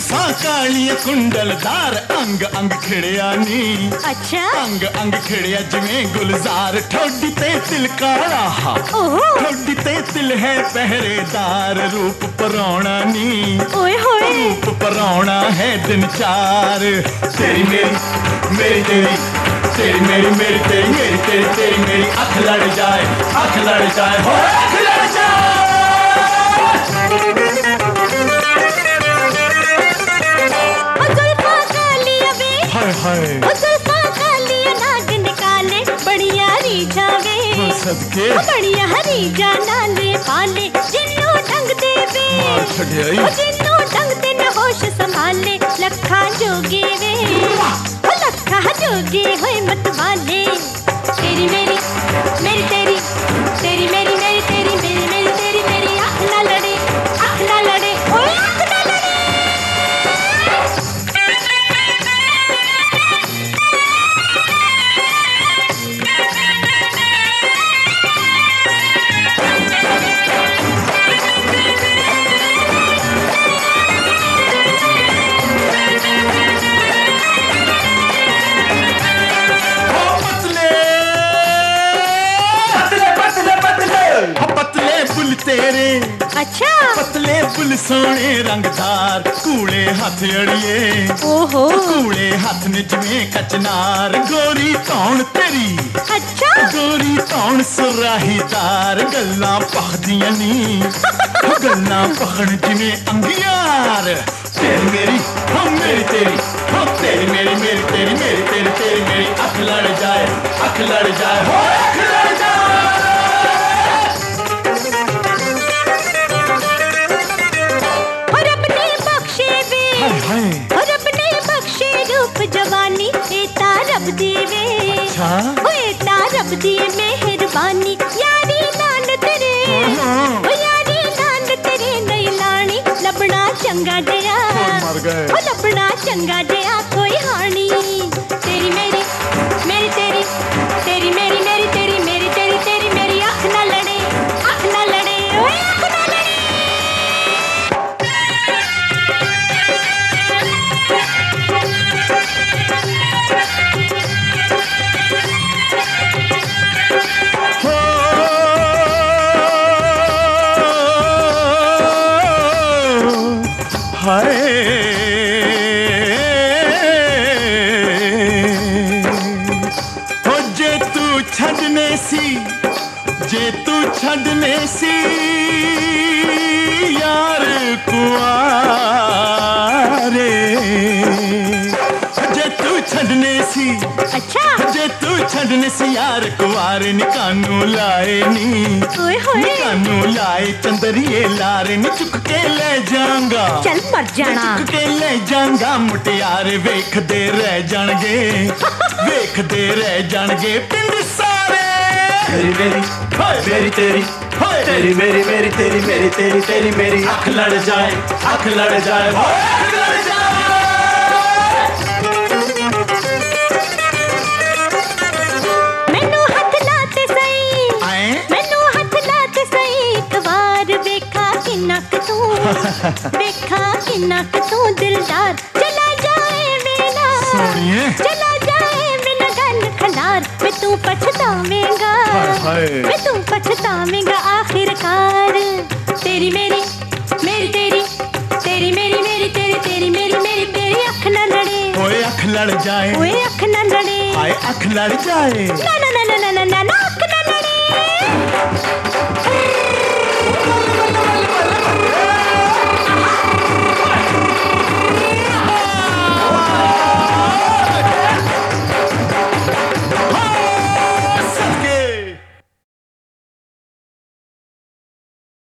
जुल्फां कालियां कुंडलदार अंग अंग खिड़िया नी अच्छा अंग अंग खिड़िया जिवें गुलजार ठोडी ते तिल काला हा ठोडी ते तिल है पहरेदार रूप पराउणा नी ओए होए रूप पराउणा है दिन चार तेरी मेरी मेरी तेरी तेरी मेरी मेरी तेरी मेरी तेरी तेरी मेरी अख लड़ जाए हो अख लड़ जाए जुल्फां कालियां वे हाय हाय जुल्फां कालियां नाग निकाले बढ़िया रीझा वे सदके बढ़िया रीझा नाले पाले जिन्नू ढंग दे वे मार छड़ियाई जिन्नू ढंग दे न होश संभाले लखा जोगी वे लखा जोगी होए मत वाले तेरी मेरी मेरी तेरी तेरी मेरी मेरी तेरी मेरी मेरी तेरी मेरी आँख ना लड़े ओए आँख ना लड़े तेरे अच्छा पतले बुल सोने रंगदार कूले हाथ अड़िए ओहो कूले हाथ ने जिवें कचनार गोरी तौण तेरी अच्छा गोरी तौण सुराहीदार गल्लां पखदियां नी गल्लां पखण जिवें अंगियार तेरी मेरी हम मेरी तेरी हम तेरी मेरी मेरी तेरी मेरी तेरी तेरी मेरी अख लड़ जाए हो अख लड़ जाए और अपने बख्शे रूप जवानी एता रब दीवे एता रब दी मेहरबानी यारी नान तेरे ओ यारी नान तेरे नहीं लानी लबना चंगा जया ओ लबना चंगा जया कोई हानी तेरी मेरी मेरी तेरी तेरी मेरी मेरी तेरी मेरी तेरी तेरी मेरी आँख ना लड़े ओए आँख ना लड़े हाय हो जे तू छड़ने सी यार कुआरे जे तू छड़ने सी अच्छा जे तू छड़ने सी यार कुआरे निकानू लाए नी ओए होए निकानू लाए चंदरिए लारे नी चुक के ले जाऊंगा चल मर जाना चुक के ले जाऊंगा मुटियारे वेखदे रह जाणगे पिंड सारे मेरी मेरी तेरी तेरी मेरी मेरी तेरी मेरी तेरी तेरी मेरी अख लड़ जाए हो अख लड़ जाए मैनू हाथ लाते सही एक बार वेखा किन्ना क तू दिलदार चला जाए मेरा सोनिए चला जाए बिना गल खलार मैं तू पछतावेंगा आखिरकार तेरी मेरी मेरी तेरी तेरी मेरी मेरी तेरी तेरी मेरी मेरी तेरी अख ना लड़े ओए अख लड़ जाए ओए अख ना लड़े हाय अख लड़ जाए ना ना ना ना ना ना ना